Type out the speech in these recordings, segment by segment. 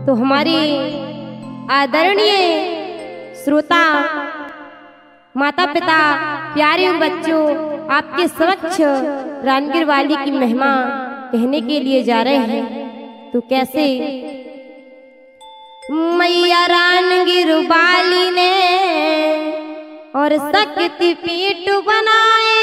तो हमारे आदरणीय श्रोता, माता पिता, प्यारे बच्चों, आपके समक्ष रानगिर वाली की महिमा कहने के लिए जा रहे हैं। तो कैसे? मैया रानगिर वाली ने और शक्ति पीठ बनाए,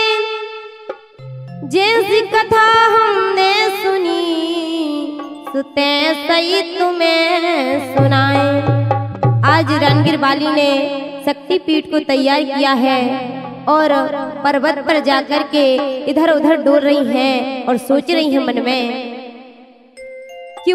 जैसी कथा हमने सुनी सुते सही तुम्हें सुनाए। आज रानगिर वाली ने शक्ति पीठ को तैयार किया है और पर्वत पर जाकर के इधर उधर डोल रही हैं और सोच रही हैं मन में कि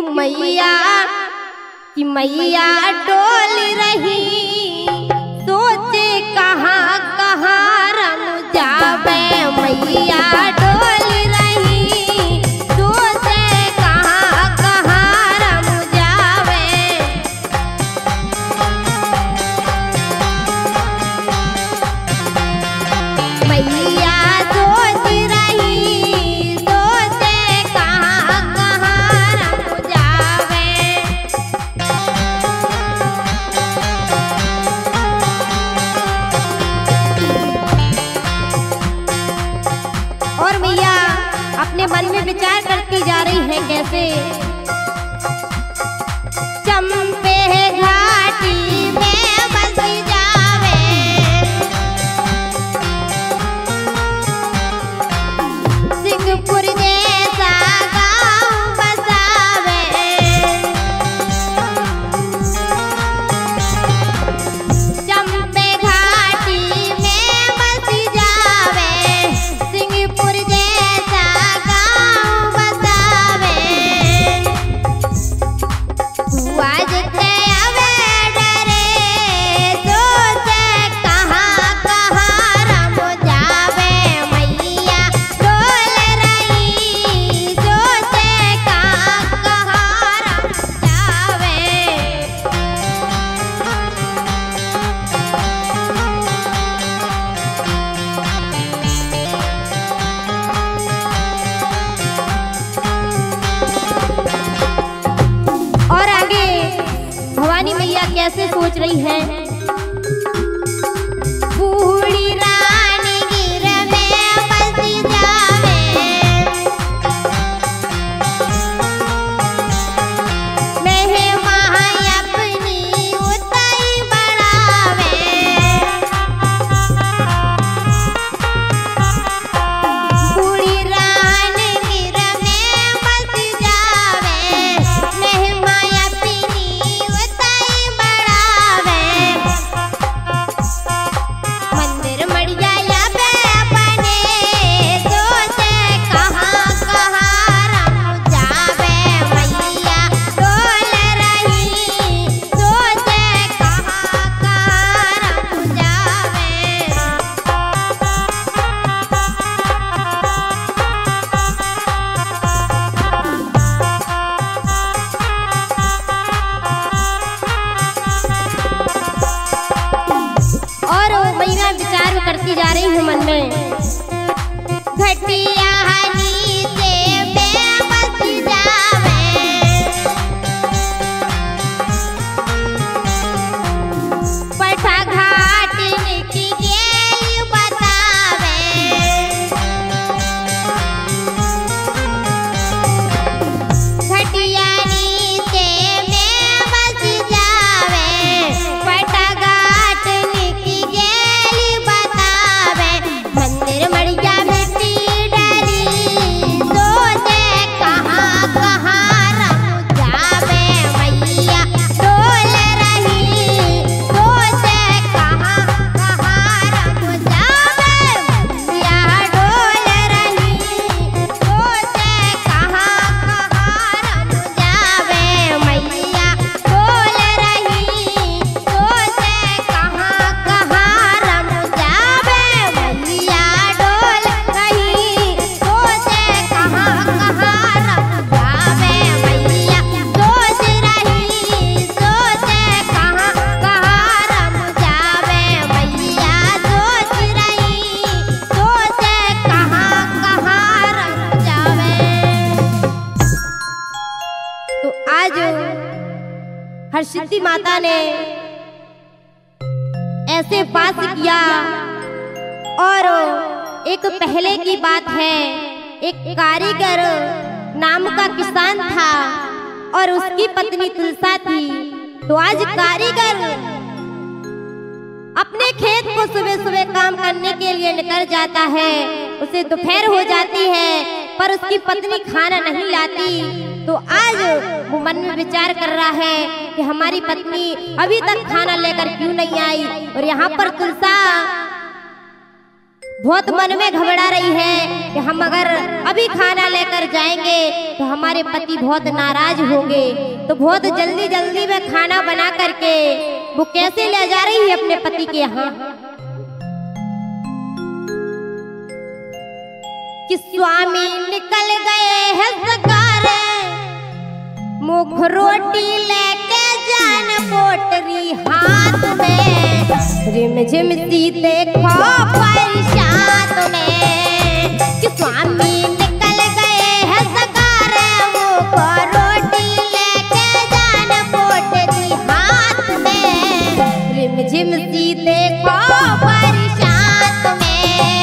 मैया डोल रही, सोचे कहाँ कहाँ रम जावे। मैया डोल रही, सोचे कहाँ कहाँ रम जावे। मैया सोच रही, सोचे कहाँ कहाँ रम जावे। और मैया अपने मन में विचार करती जा रही है कैसे? चंपे घाटी में बस जावे, सिंहपुर जैसा गाँव बसावे। चंपे घाटी में बस जावे, सिंहपुर जैसा गाँव बसावे। हुआ जितने अवे डरे, सोचे कहाँ कहाँ रम जावे। मैया डोल रही, सोचे कहाँ कहाँ रम जावे। और आगे भवानी मैया कैसे सोच रही है? बूढ़ी रानगिर में बस जावे, महिमा अपनी उतई बढ़ावे। बूढ़ी रानगिर में बस जावे, महिमा अपनी उतई बढ़ावे। मंदिर मढ़िया पे बने, सोचे कहाँ कहाँ रम जावे। मैया डोल रही, सोचे कहाँ कहाँ रम जावे। और मैया विचार करती जा रही है मन में, घटिया नीचे में बस जावे, पठा घाट की गेली बतावे। घटिया नीचे में बस जावे, पठा घाट की गेली बतावे। मंदिर मढ़िया मिट्टी डाली, सोचे कहाँ कहाँ रम जावे। मैया डोल रही, सोचे कहाँ कहाँ रम जावे। मैया डोल रही, सोचे कहाँ कहाँ रम जावे। मैया डोल रही, सोचे कहाँ कहाँ रम जावे। मैया डोल रही, सोचे कहाँ कहाँ रम जावे। मैया सोच रही, सोचे कहाँ कहाँ रम जावे। मैया सोच रही, सोचे कहाँ कहाँ रम जावे। तो आज हरसिद्धि माता ने ऐसे वास किया। और एक पहले की बात है, एक कारीगर नाम का किसान था और उसकी पत्नी तुलसा थी। तो आज कारीगर अपने खेत को सुबह सुबह काम करने के लिए निकल जाता है, उसे दोपहर हो जाती है पर उसकी पत्नी खाना नहीं लाती। तो आज वो मन में विचार कर रहा है कि हमारी पत्नी अभी तक खाना लेकर क्यों नहीं आई। और यहाँ पर तुलसा बहुत मन में घबरा रही है कि हम अगर अभी खाना लेकर जाएंगे तो हमारे पति बहुत नाराज होंगे। तो बहुत जल्दी जल्दी में खाना बना करके वो कैसे ले जा रही है अपने पति के यहाँ कि स्वामी निकल गए हैं सगारे, मुख रोटी लेके जान पोटरी हाथ में, रिमझिम सी देखो बरसात में कि स्वामी निकल गए हैं सगारे, मुख रोटी लेके जान पोटरी हाथ में, रिमझिम सी देखो बरसात में।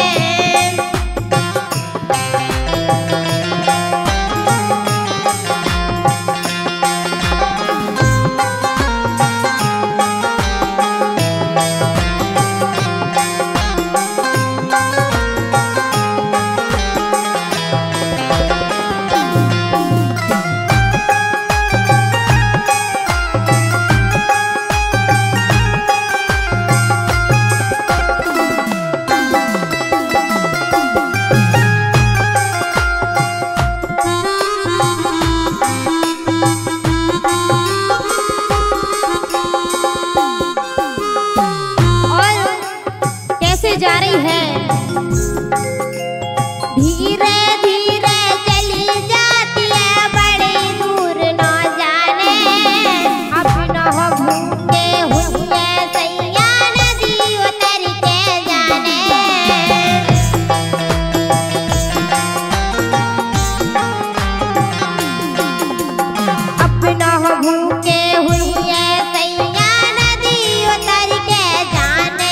जा रही है धीरे धीरे चली जाती है, बड़ी दूर न जाने, अपना हो भूखे हुए सैया नदी उतर के जाने, अपना हो भूखे हुए सैया नदी उतर के जाने,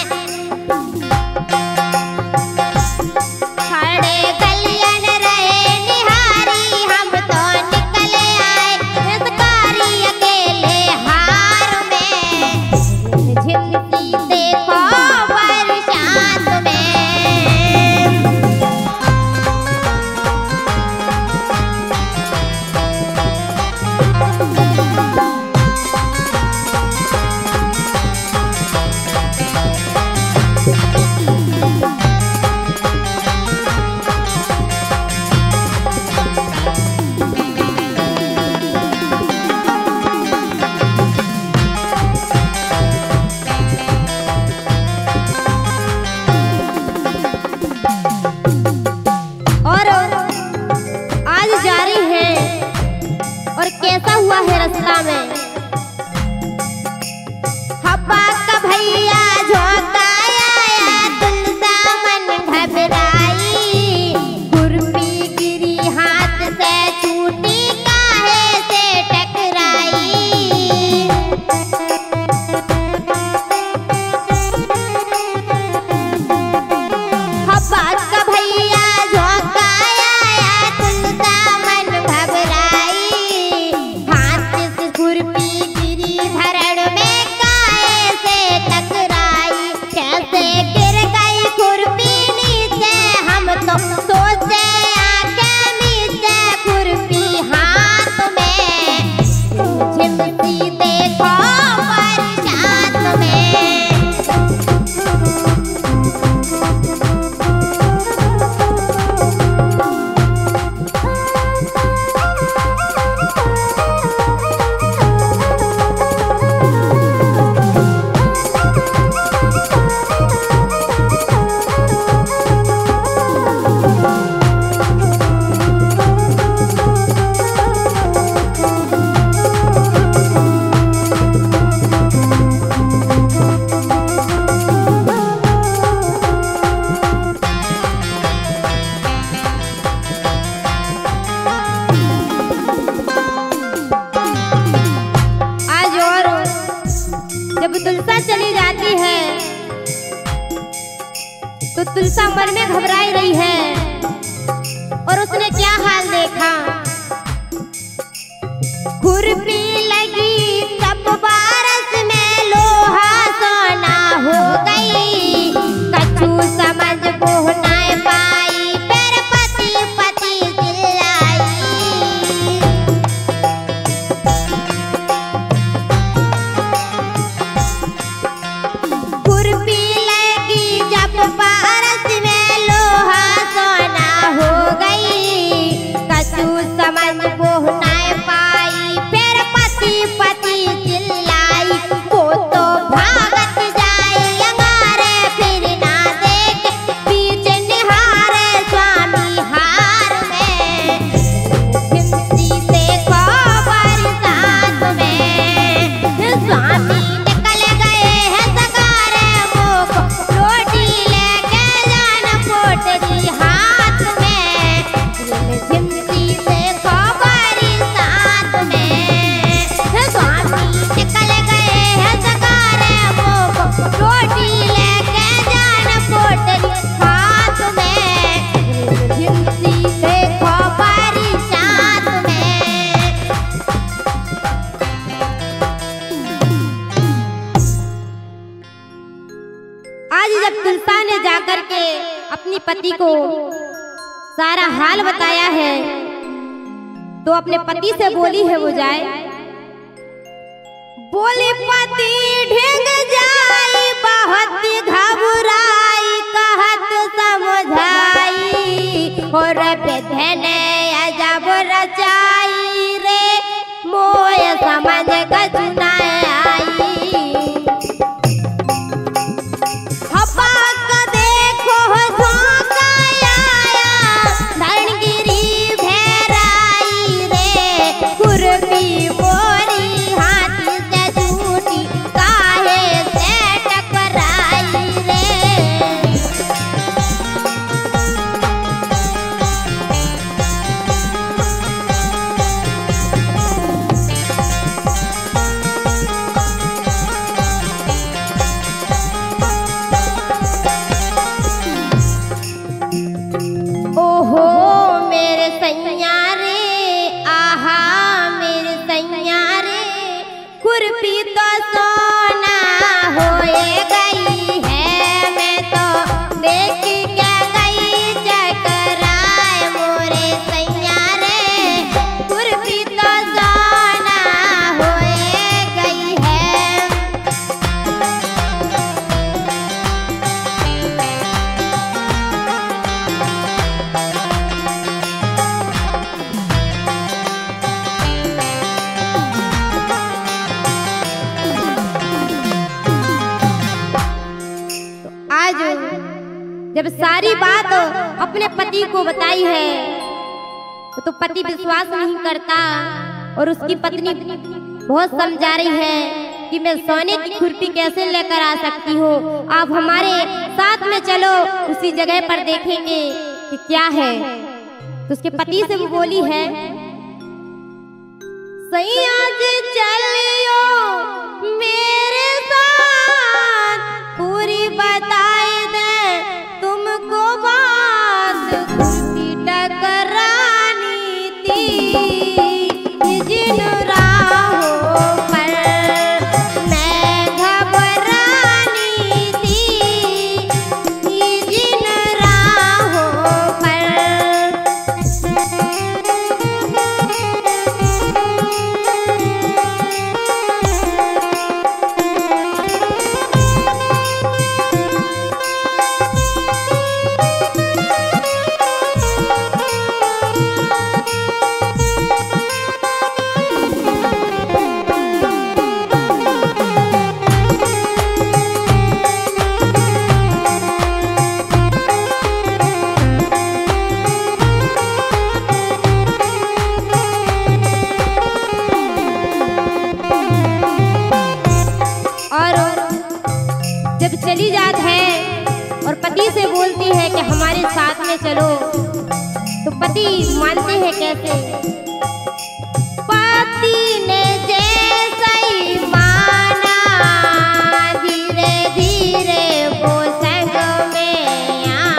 कैसा हुआ है रास्ता में हब्बा का भैया झोंकाया, तुलसा मन घबराई, खुरपी गिरी हाथ से छूटी काहे से टकराई, हब्बा का भैया झोंकाया, तुलसा मन घबराई, खुरपी गिरी धरण में काहे से टकराई। तुलसा मन में घबराई रही है और उसने क्या हाल देखा। खुरपी लगी तब बारस में लोहा सोना हो गई, कछु समझ को ना पाई फिर पति पति चिल्लाई। खुरपी लगी जब बारस में लोहा सोना हो गई, कछु समझ को ना पाई फिर पति पति चिल्लाई। वो तो भागत जाए अंगारे फिर ना देखे पीछे निहारे स्वामी हार में, हिमसी से खबर साथ में स्वामी निकल गए हैं सगारे मुख, रोटी लेके जाना पोटरी हाथ में, हिमसी से खबर साथ में स्वामी निकल गए हैं सगारे मुख, रोटी लेके जाना पोटरी हाथ में, हिमसी से खबर साथ में। आज जब तुलसा ने जाकर के अपनी पति को सारा हाल बताया है तो अपने पति से बोली है वो जाए, बोली पति ढिंग जाई बहुत घबराई कहत समझाई, और बेधने अजब रचाई रे मोय समझ गजुना आई। हपक देखो झोंका आया धरणगिरी भेराई रे, खुरपी मोरी हाथ से झूठी काहे से टकराई रे। ओहो मेरे सैया रे, आहा मेरे सैया रे, खुरपी तो सोना होए गई है, मैं तो देख के गई चकराए मोरे सैया रे, खुरपी तो सोना होए गई है। आज जब सारी बात अपने पति को बताई है तो पति विश्वास नहीं करता और उसकी पत्नी बहुत समझा रही है कि मैं सोने की खुरपी कैसे लेकर आ सकती हूँ, आप हमारे साथ में चलो उसी जगह पर देखेंगे कि क्या है। तो उसके पति से वो बोली है, सैया जी चलियो मेरे साथ, पूरी बताई दे तुमको बात, खुरपी टकरानी थी जिन राहों पर मैं घबरानी थी, जिन राहों पर। जब चली जात है और पति से बोलती है कि हमारे साथ में चलो, तो पति मानते हैं कैसे। पति ने जैसा ही माना, धीरे धीरे वो संग में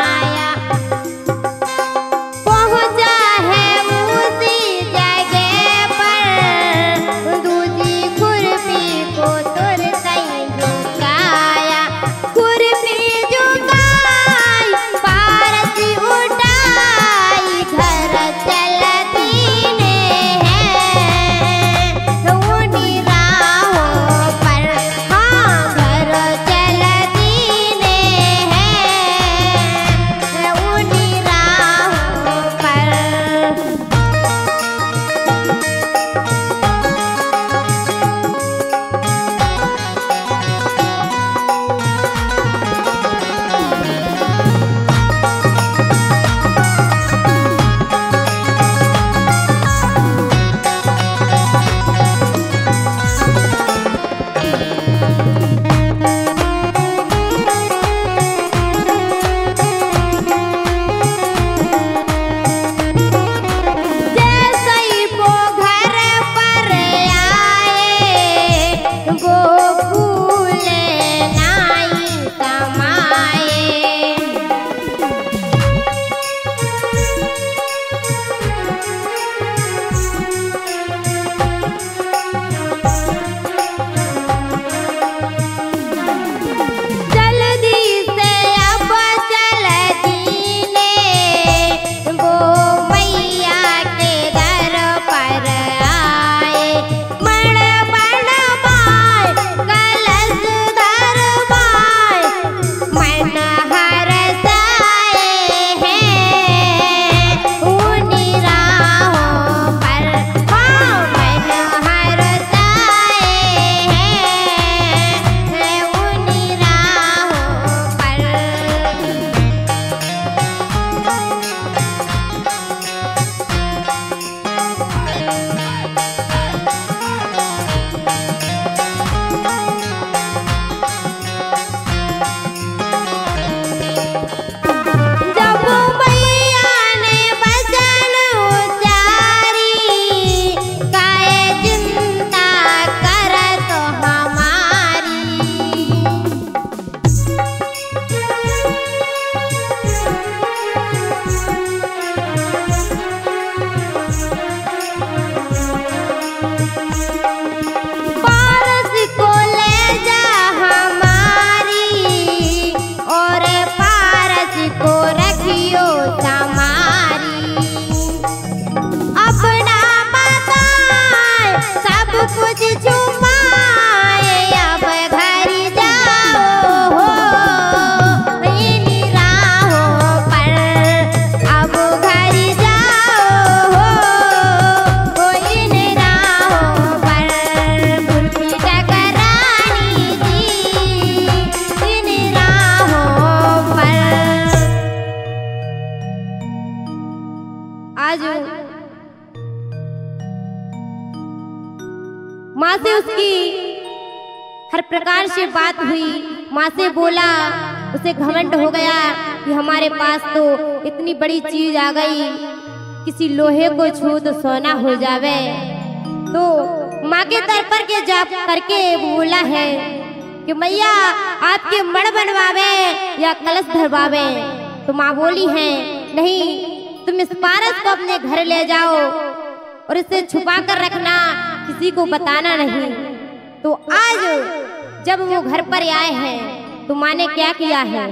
माँ से उसकी हर प्रकार से बात हुई। माँ से बोला, उसे घमंड हो गया कि हमारे पास तो इतनी बड़ी चीज आ गई, किसी लोहे को छू तो सोना हो जावे। तो माँ के दर पर के जा करके बोला है कि मैया आपके मण बनवावे या कलश धरवावे। तो माँ बोली है, नहीं, तुम इस पारस को अपने घर ले जाओ और इसे छुपा कर रखना, किसी को बताना नहीं। तो आज जब वो घर पर आए हैं तो माँ ने क्या किया है,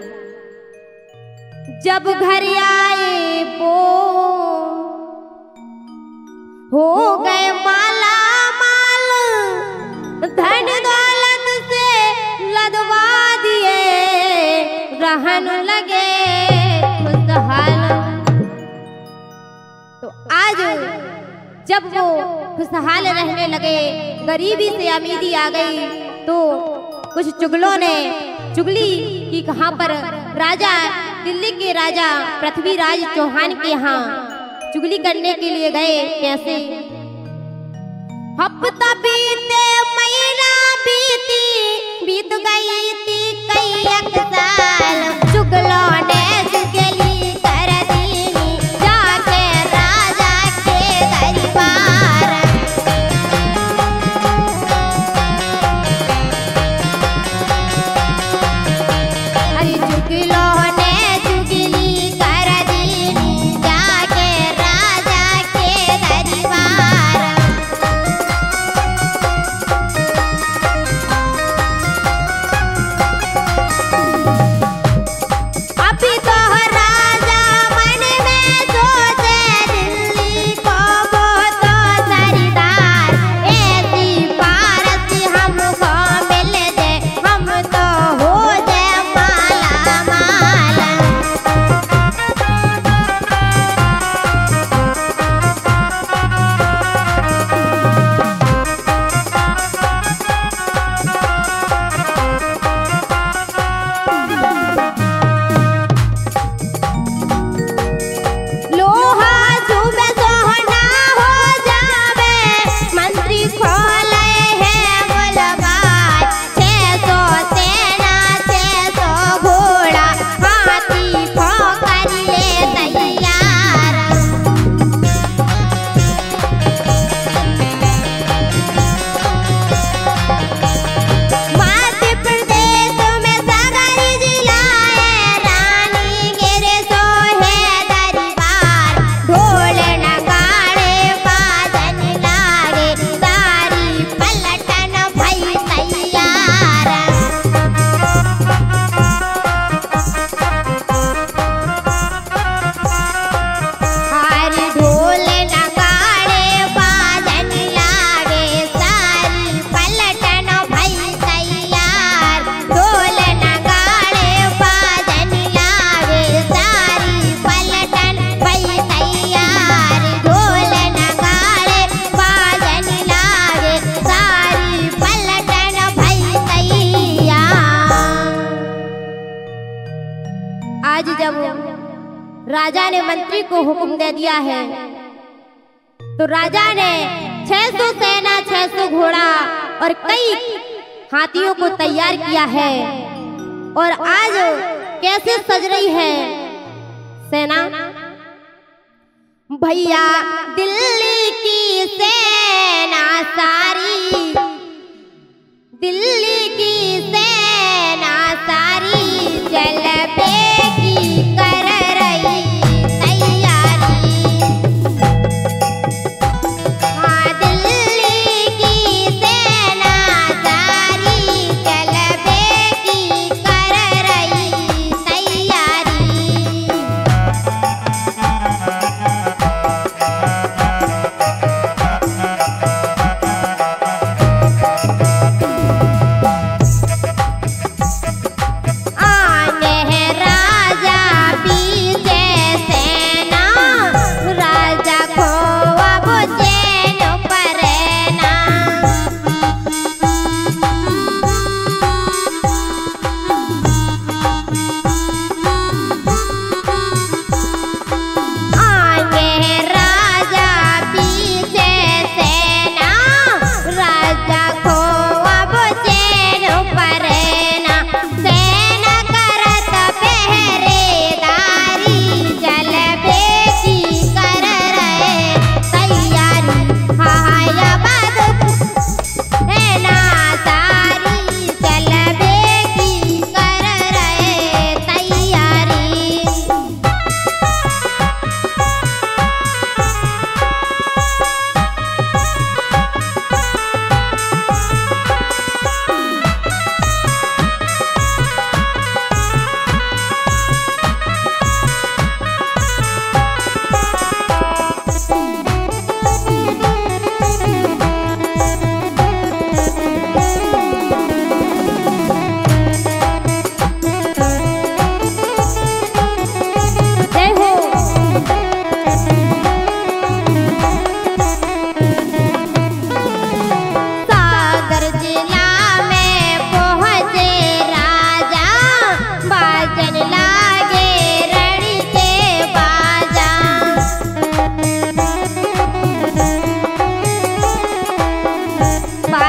जब घर आए वो हो गए माला माल, धन दौलत से लदवा दिए, रहन लगे खुशहाल। तो आज जब वो खुशहाल रहने लगे, गरीबी से अमीरी आ गई, तो कुछ चुगलों ने चुगली की कहाँ पर राजा, दिल्ली के राजा पृथ्वीराज चौहान के यहाँ चुगली करने के लिए गए। कैसे? हफ्ता बीते, महीना बीती, बीत गई थी कई एक साल, चुगलों ने चुगली कर दी जाके राजा के दरबार। अरे चुगलों ने चुगली कर दी जाके राजा के दरबार। अभी तो राजा मन में सोचे, दिल्ली को वो तो सरदार, ऐसी पारस हमको मिल जाए, हम तो हो जाए माला माल। लोहा चुभे सोना हो जावे, मंत्री खोले हैं गुलबार, 600 सेना 600 घोड़ा, हाथी ठोकर ले तैयार। मध्य प्रदेश में सगाई जिलाए, रानी गिरे सोहे दरबार, ढोल नगाड़े बाजन लागे, सारी पलटन भई तैयार। हारी ढोल नगाड़े बाजन लागे, सारी पलटन भई तैयार। ढोल नगाड़े बाजन लागे, सारी पलटन भई तैयार। ढोल नगाड़े बाजन लागे, सारी पलटन भई तैयार। आज जब राजा ने मंत्री को हुक्म दे दिया है, तो राजा ने 600 सेना 600 घोड़ा और कई हाथियों को तैयार किया है। और आज कैसे सज रही है सेना, भैया दिल्ली की सेना सारी, दिल्ली की सेना सारी, जलबे की कर रही तैयारी। हाँ, दिल्ली की सेना सारी, जलबे की कर रही तैयारी।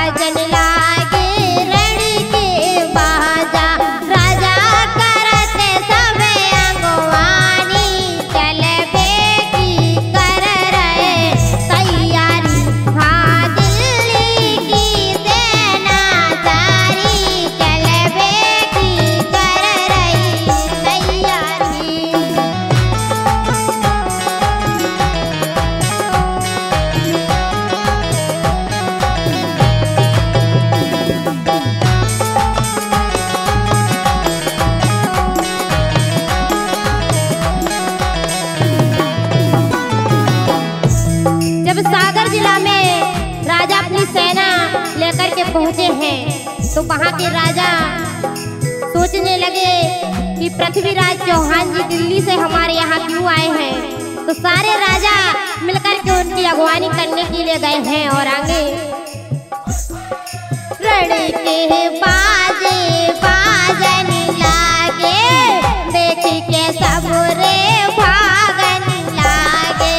बाजन लागे रण के बाजा, राजा करते सब अगवानी, चलबे की कर रहे तैयारी, हाँ दिल्ली की सेना सारी, चलबे की कर रही तैयारी। जब सागर जिला में राजा अपनी सेना लेकर के पहुंचे हैं तो वहां के राजा सोचने लगे कि पृथ्वीराज चौहान जी दिल्ली से हमारे यहाँ क्यों आए हैं। तो सारे राजा मिलकर के उनकी अगवानी करने के लिए गए हैं और आगे रण के बाजे बाजन लागे, देखी के सब रे भागन लागे।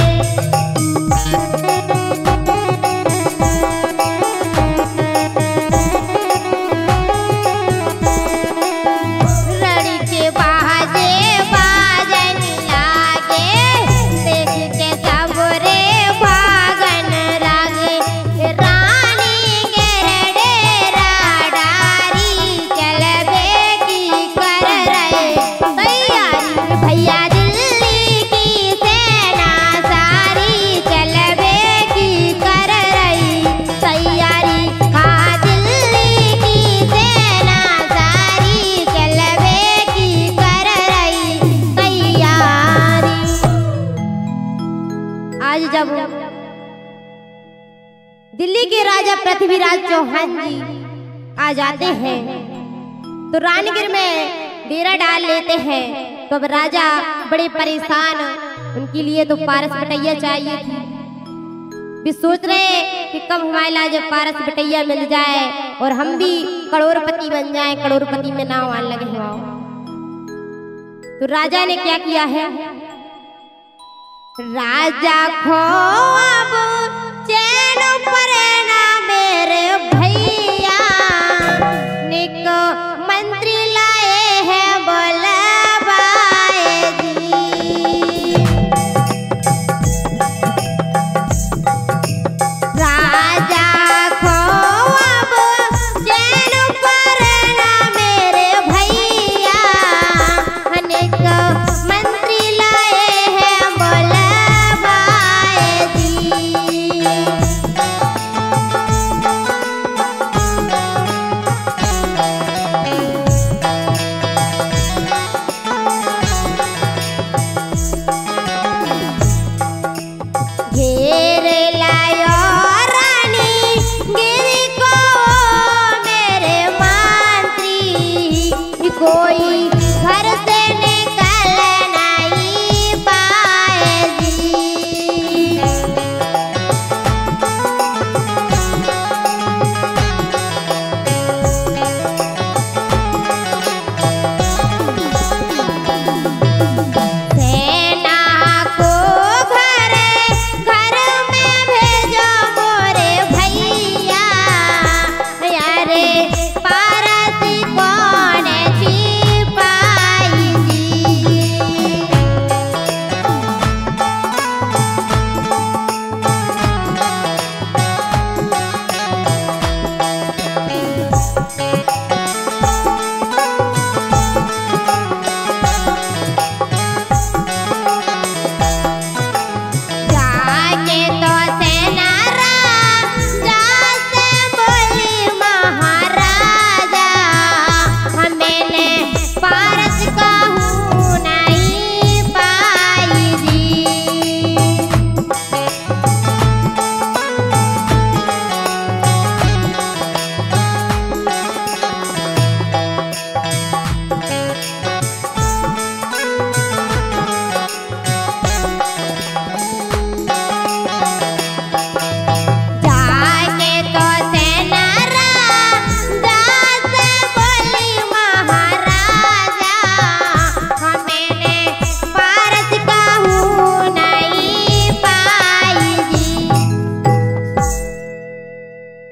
रण के बाजे बाजन लागे, देखी के सब रे भागन लागे। रानी गेरडे राडारी, चलबे की कर रहे तैयारी, भैया दिल्ली की सेना सारी, चलबे की कर रही तैयारी, हाँ दिल्ली की सेना सारी, चलबे की कर रही तैयारी। आज जब दिल्ली के राजा पृथ्वीराज चौहान जी आ जाते हैं तो रानीगढ़ में डेरा डाल लेते हैं। तो अब राजा बड़े परेशान, उनके लिए तो पारस बटैया चाहिए थी। भी सोच रहे कि कब हमारे लाज पारस बटैया मिल जाए और हम भी करोड़पति बन जाए, करोड़पति में नाव आने लगे हैं। तो राजा ने क्या किया है, राजा ख्वाब चैन पर ना मेरे भैया, निक मंत्री लाए हैं बोलबाए जी। राजा ख्वाब चैन पर ना मेरे भैया, निक मंत्री लाए हैं बोलबाए जी।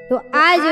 तो आज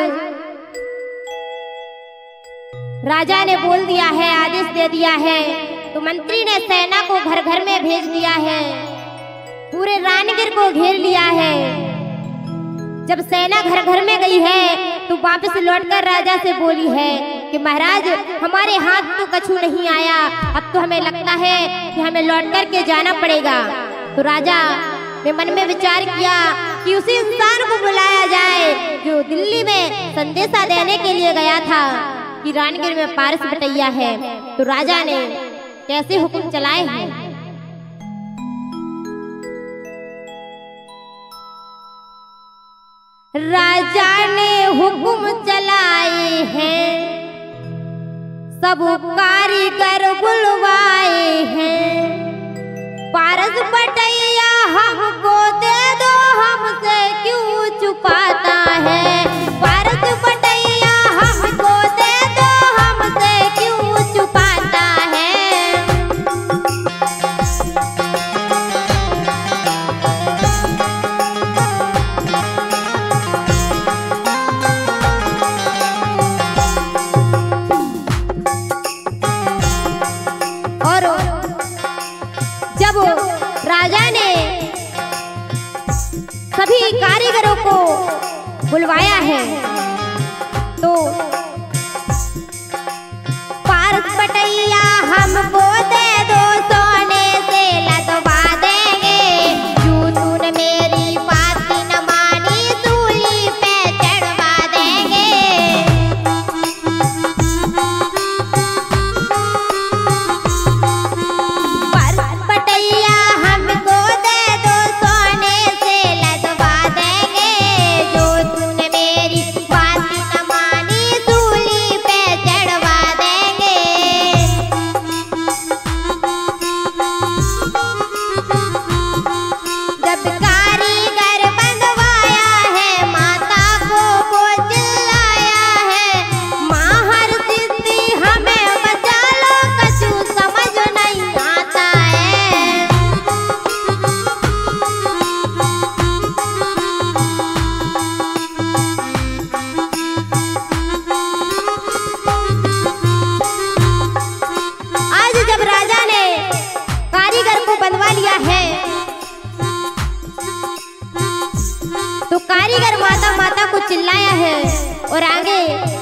राजा ने बोल दिया है, आदेश दे दिया है, तो मंत्री ने सेना को घर घर में भेज दिया है, पूरे रानगिर को घेर लिया है। जब सेना घर घर में गई है तो वापस लौटकर राजा से बोली है कि महाराज हमारे हाथ तो कछु नहीं आया, अब तो हमें लगता है कि हमें लौट कर के जाना पड़ेगा। तो राजा ने मन में विचार किया कि उसी इंसान को बुलाया जाए जो दिल्ली में संदेशा देने के लिए गया था कि रानगिर में पारस बटैया है। तो राजा ने कैसे हुक्म चलाए हैं। राजा ने हुक्म चलाए हैं, सब कारीगर बुलवाए हैं, पारस बटैया हमको दे दो, हमसे क्यों छुपाता है, पारस बटैया हमको दे दो, हमसे क्यों छुपाता है। जब राजा ने सभी कारीगरों को बुलवाया है तो पारस बटैया हमको दे दो, सोने से लदवा देंगे, यूं तूने मेरी बात न मानी, सूली पे चढ़वा देंगे। तो कारीगर माता माता को चिल्लाया है और आगे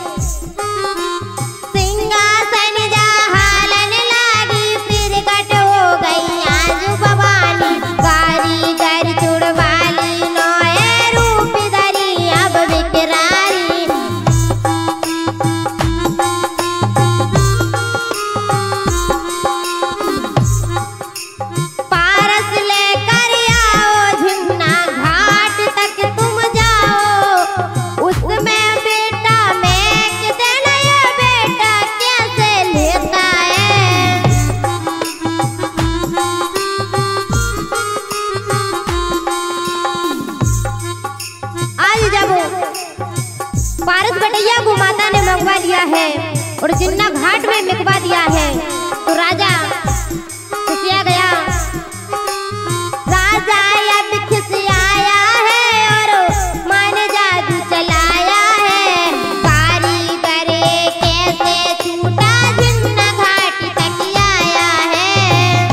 सिंहासन जहालन लागी, फिर कट हो गई आजू भवानी, कारीगर चुड़वाली, नौए रूप धरी अब विकराली। पारस लेकर आओ झुन्ना घाट तक तुम जाओ, उसमें बेटा मैं देना, ये बेटा कैसे लेता है। आज जब पारस बटैया को माता ने मंगवा लिया है और जिन्ना घाट में मिटवा दिया है तो राजा खुशिया गया। राजा अब खिसियाया है और मन जादू चलाया है, कारीगर कैसे छूटा, जिन्ना घाट तक आया है।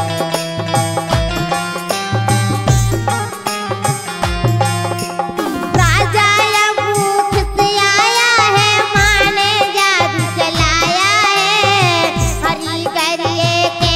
राजा अब खिसियाया है, माने जादू चलाया है, कारीगर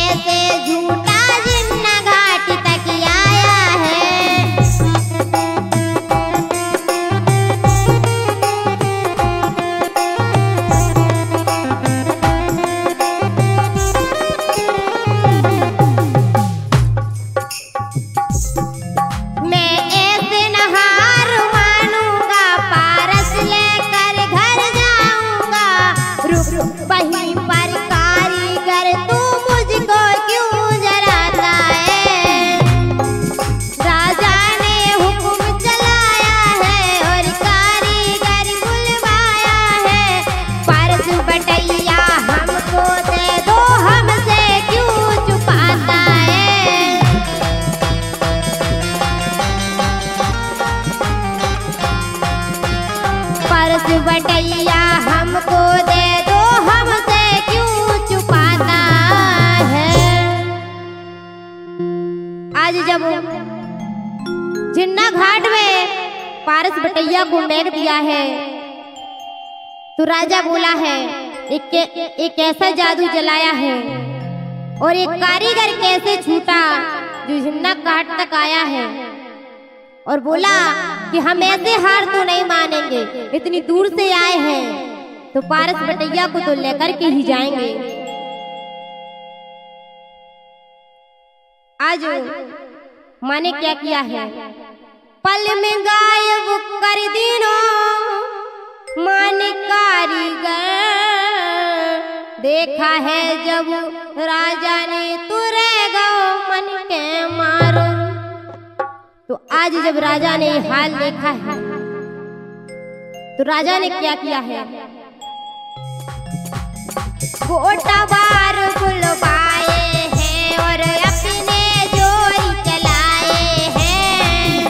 पारस बटैया हमको दे दो, हमसे क्यों छुपाता है। आज जब जिन्ना घाट में पारस बटैया को फेंक दिया है तो राजा बोला है एक ऐसा जादू जलाया है और एक कारीगर कैसे छूटा जो जिन्ना घाट तक आया है और बोला कि हम ऐसे हार तो नहीं मानेंगे, इतनी दूर से आए हैं तो पारस बटैया को तो लेकर के ही जाएंगे। आज माँ ने क्या किया है, पल में गायब कर दिनो मान कारीगर, देखा है जब राजा ने तुरे गो मन के मारो। तो आज जब राजा ने हाल देखा है तो राजा ने क्या किया है, गोटा बार बुलवाए हैं और अपने जोरी चलाए हैं,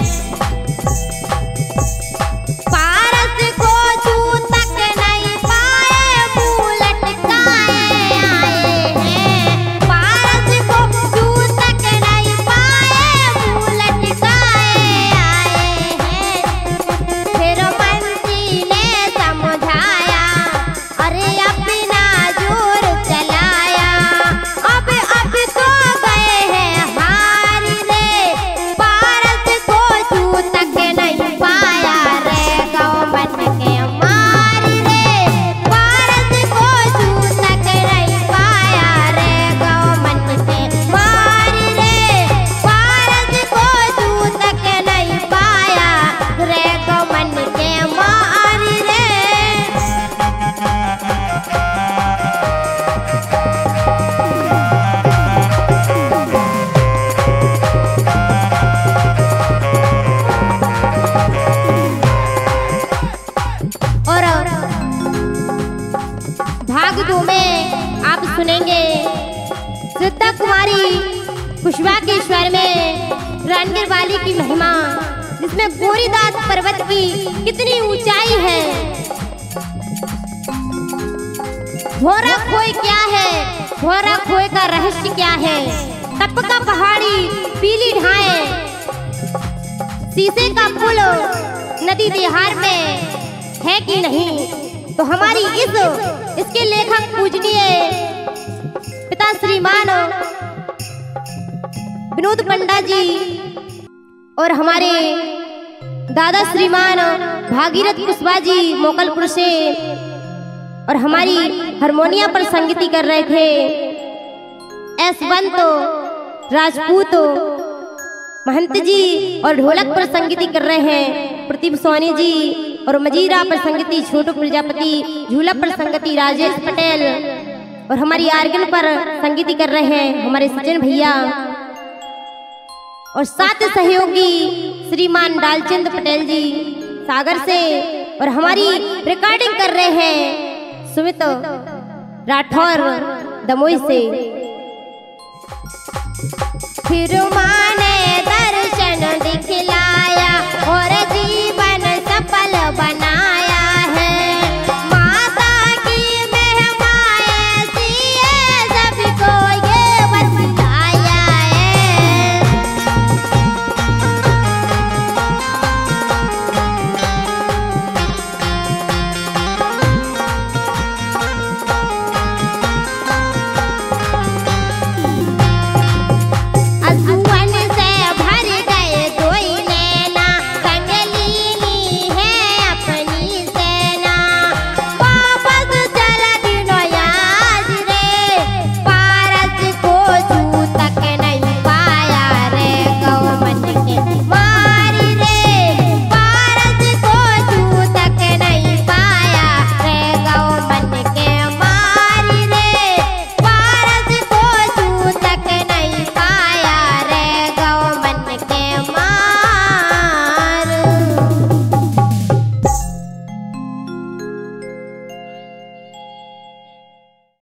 पारस को छू तक नहीं पाए फूल लटकाए आए हैं, पारस को छू तक नहीं पाए फूल लटकाए आए हैं। फिर मंत्री ने समझाया अरे अपना जोर चलाया, अब तो गए हैं हार रे, पारस को छू तक नहीं पाया रे गौ मन के मार रे, पारस को छू तक नहीं पाया रे गौ मन के मार रे, पारस को छू तक नहीं पाया रे गौ मन के मार रे। और भाग 2 में आप सुनेंगे सीता कुमारी कुशवाहा के स्वर में रणवीर वाली की महिमा, जिसमें गोरीदास पर्वत की कितनी ऊंचाई है। घोरा खोई क्या है, घोरा खोई का रहस्य क्या है, तपका पहाड़ी पीली ढाएं, शीशे का पुल नदी तिहार में है कि नहीं। तो हमारी इसके लेखक पूजनीय पिता श्रीमान विनोद पंडा जी और हमारे दादा श्रीमान भागीरथ कुशवाहा जी मोकलपुर से, और हमारी हारमोनिया पर संगीति कर रहे थे एसवंत राजपूत महंत जी, और ढोलक पर संगीति कर रहे हैं प्रदीप सोनी जी, और मजीरा पर संगीति छोटू प्रजापति, झूला पर संगीति राजेश पटेल, और हमारी आर्गन पर संगीति कर रहे हैं हमारे सचिन भैया, और साथ सहयोगी श्रीमान डालचंद पटेल जी सागर से, और हमारी रिकॉर्डिंग कर रहे हैं सुमित राठौर दमोई से। फिर मान